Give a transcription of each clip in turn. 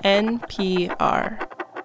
NPR.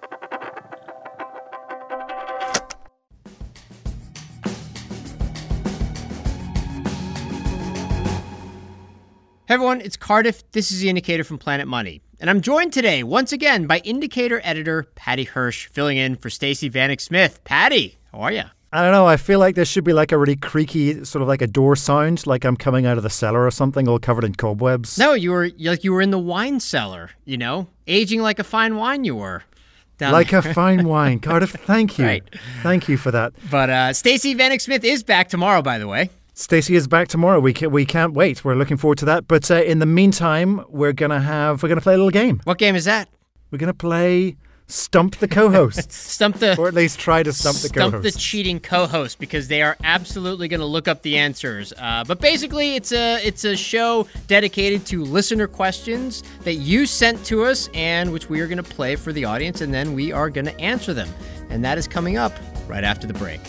Hey everyone, it's Cardiff. This is The Indicator from Planet Money. And I'm joined today, once again, by Indicator editor Paddy Hirsch, filling in for Stacey Vanek Smith. Paddy, how are you? I don't know. I feel like there should be like a really creaky, sort of like a door sound, like I'm coming out of the cellar or something, all covered in cobwebs. No, you were in the wine cellar, aging like a fine wine you were. Like a fine wine. Cardiff, thank you. Right. Thank you for that. But Stacey Vanek Smith is back tomorrow, by the way. Stacey is back tomorrow. We can't wait. We're looking forward to that. But in the meantime, we're gonna play a little game. What game is that? We're gonna play Stump the Co-Host. Or at least try to stump the co-host. Stump the cheating co-host, because they are absolutely going to look up the answers. But basically, it's a show dedicated to listener questions that you sent to us and which we are going to play for the audience, and then we are going to answer them. And that is coming up right after the break.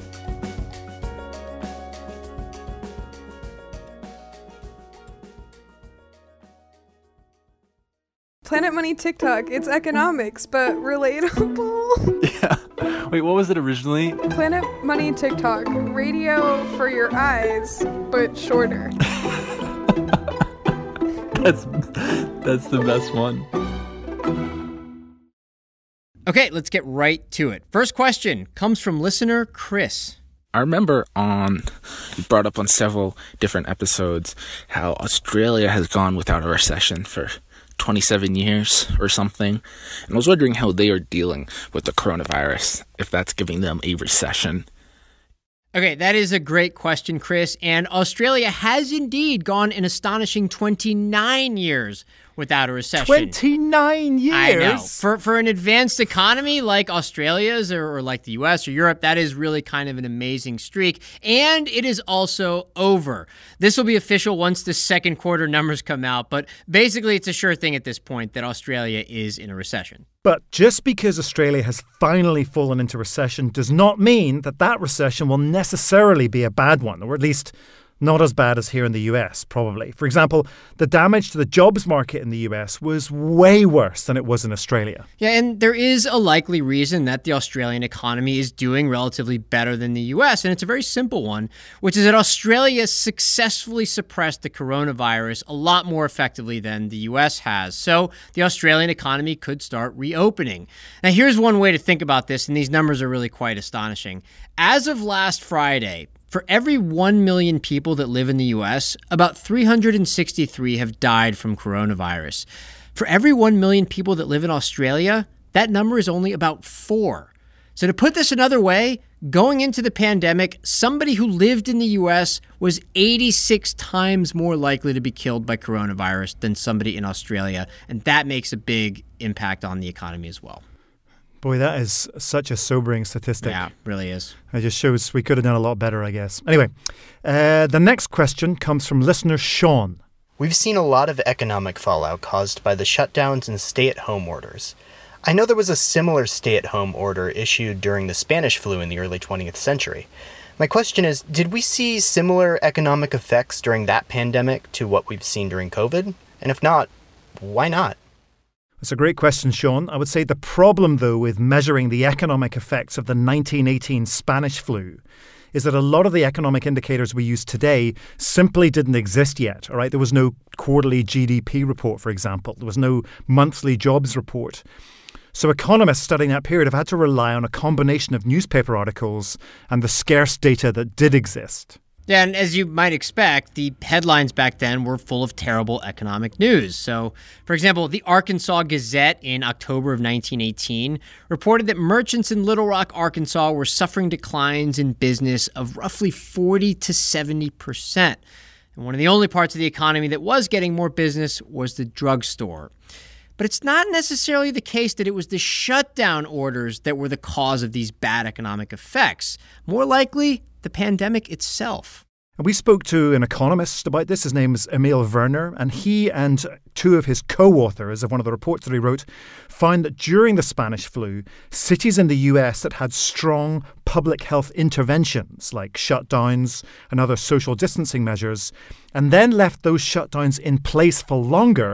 Planet Money TikTok, it's economics, but relatable. Yeah. Wait, what was it originally? Planet Money TikTok, radio for your eyes, but shorter. That's the best one. Okay, let's get right to it. First question comes from listener Chris. I remember you brought up on several different episodes how Australia has gone without a recession for 27 years or something. And I was wondering how they are dealing with the coronavirus, if that's giving them a recession. Okay, that is a great question, Chris. And Australia has indeed gone an astonishing 29 years without a recession. 29 years? I know. For an advanced economy like Australia's or like the US or Europe, that is really kind of an amazing streak. And it is also over. This will be official once the second quarter numbers come out. But basically, it's a sure thing at this point that Australia is in a recession. But just because Australia has finally fallen into recession does not mean that that recession will necessarily be a bad one, or at least not as bad as here in the US, probably. For example, the damage to the jobs market in the US was way worse than it was in Australia. Yeah, and there is a likely reason that the Australian economy is doing relatively better than the US, and it's a very simple one, which is that Australia successfully suppressed the coronavirus a lot more effectively than the US has. So the Australian economy could start reopening. Now, here's one way to think about this, and these numbers are really quite astonishing. As of last Friday, for every 1 million people that live in the U.S., about 363 have died from coronavirus. For every 1 million people that live in Australia, that number is only about 4. So to put this another way, going into the pandemic, somebody who lived in the U.S. was 86 times more likely to be killed by coronavirus than somebody in Australia. And that makes a big impact on the economy as well. Boy, that is such a sobering statistic. Yeah, it really is. It just shows we could have done a lot better, I guess. Anyway, the next question comes from listener Sean. We've seen a lot of economic fallout caused by the shutdowns and stay-at-home orders. I know there was a similar stay-at-home order issued during the Spanish flu in the early 20th century. My question is, did we see similar economic effects during that pandemic to what we've seen during COVID? And if not, why not? That's a great question, Sean. I would say the problem, though, with measuring the economic effects of the 1918 Spanish flu is that a lot of the economic indicators we use today simply didn't exist yet, all right? There was no quarterly GDP report, for example. There was no monthly jobs report. So economists studying that period have had to rely on a combination of newspaper articles and the scarce data that did exist. Yeah, and as you might expect, the headlines back then were full of terrible economic news. So, for example, the Arkansas Gazette in October of 1918 reported that merchants in Little Rock, Arkansas were suffering declines in business of roughly 40 to 70%. And one of the only parts of the economy that was getting more business was the drugstore. But it's not necessarily the case that it was the shutdown orders that were the cause of these bad economic effects. More likely, the pandemic itself. We spoke to an economist about this. His name is Emil Werner, and he and two of his co-authors of one of the reports that he wrote found that during the Spanish flu, cities in the US that had strong public health interventions like shutdowns and other social distancing measures, and then left those shutdowns in place for longer,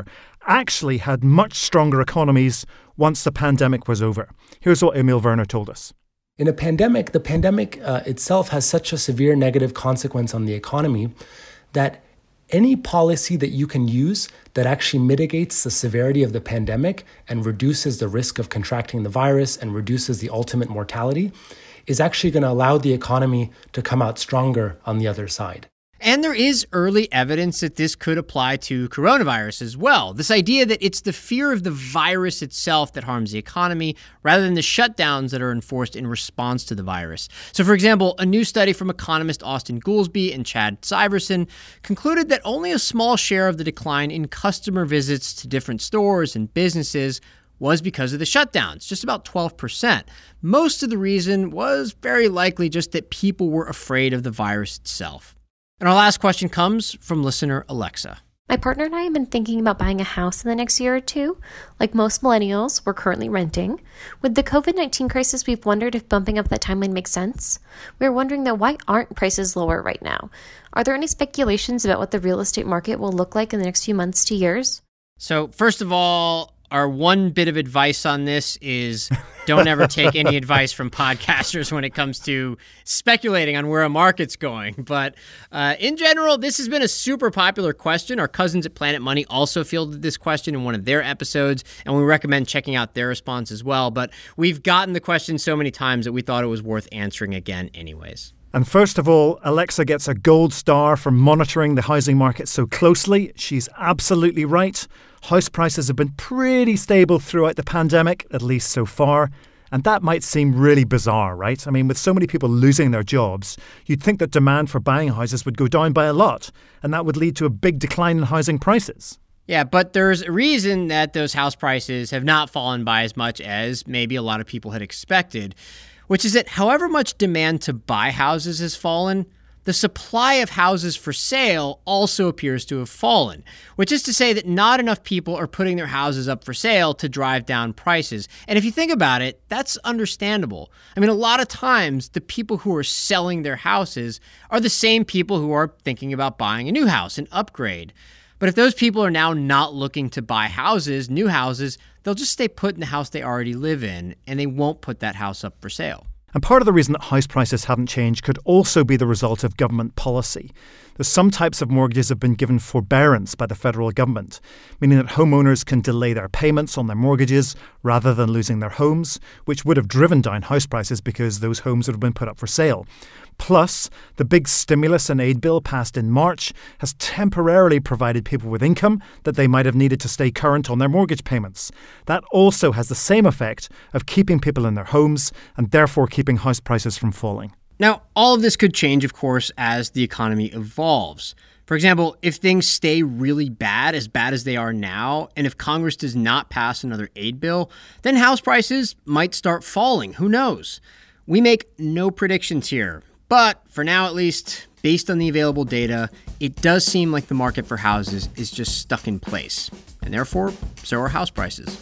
actually had much stronger economies once the pandemic was over. Here's what Emil Werner told us. In a pandemic, the pandemic itself has such a severe negative consequence on the economy that any policy that you can use that actually mitigates the severity of the pandemic and reduces the risk of contracting the virus and reduces the ultimate mortality is actually going to allow the economy to come out stronger on the other side. And there is early evidence that this could apply to coronavirus as well. This idea that it's the fear of the virus itself that harms the economy rather than the shutdowns that are enforced in response to the virus. So, for example, a new study from economist Austin Goolsbee and Chad Syverson concluded that only a small share of the decline in customer visits to different stores and businesses was because of the shutdowns, just about 12%. Most of the reason was very likely just that people were afraid of the virus itself. And our last question comes from listener Alexa. My partner and I have been thinking about buying a house in the next year or two. Like most millennials, we're currently renting. With the COVID-19 crisis, we've wondered if bumping up that timeline makes sense. We're wondering though, why aren't prices lower right now? Are there any speculations about what the real estate market will look like in the next few months to years? So first of all, our one bit of advice on this is don't ever take any advice from podcasters when it comes to speculating on where a market's going. But in general, this has been a super popular question. Our cousins at Planet Money also fielded this question in one of their episodes, and we recommend checking out their response as well. But we've gotten the question so many times that we thought it was worth answering again anyways. And first of all, Alexa gets a gold star for monitoring the housing market so closely. She's absolutely right. House prices have been pretty stable throughout the pandemic, at least so far. And that might seem really bizarre, right? I mean, with so many people losing their jobs, you'd think that demand for buying houses would go down by a lot, and that would lead to a big decline in housing prices. Yeah, but there's a reason that those house prices have not fallen by as much as maybe a lot of people had expected, which is that however much demand to buy houses has fallen, the supply of houses for sale also appears to have fallen, which is to say that not enough people are putting their houses up for sale to drive down prices. And if you think about it, that's understandable. I mean, a lot of times the people who are selling their houses are the same people who are thinking about buying a new house, an upgrade. But if those people are now not looking to buy houses, new houses, they'll just stay put in the house they already live in, and they won't put that house up for sale. And part of the reason that house prices haven't changed could also be the result of government policy. Some types of mortgages have been given forbearance by the federal government, meaning that homeowners can delay their payments on their mortgages rather than losing their homes, which would have driven down house prices because those homes would have been put up for sale. Plus, the big stimulus and aid bill passed in March has temporarily provided people with income that they might have needed to stay current on their mortgage payments. That also has the same effect of keeping people in their homes and therefore keeping house prices from falling. Now, all of this could change, of course, as the economy evolves. For example, if things stay really bad as they are now, and if Congress does not pass another aid bill, then house prices might start falling. Who knows? We make no predictions here. But for now, at least, based on the available data, it does seem like the market for houses is just stuck in place. And therefore, so are house prices.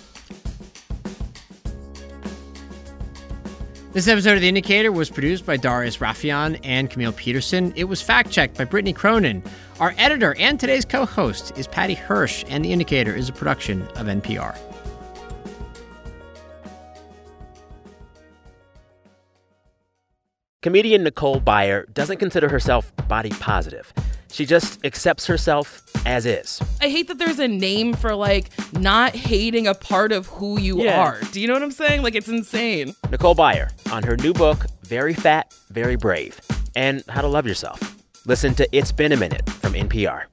This episode of The Indicator was produced by Darius Rafieyan and Camille Peterson. It was fact-checked by Brittany Cronin. Our editor and today's co-host is Patty Hirsch, and The Indicator is a production of NPR. Comedian Nicole Byer doesn't consider herself body positive. She just accepts herself as is. I hate that there's a name for, not hating a part of who you are. Do you know what I'm saying? It's insane. Nicole Byer on her new book, Very Fat, Very Brave, and How to Love Yourself. Listen to It's Been a Minute from NPR.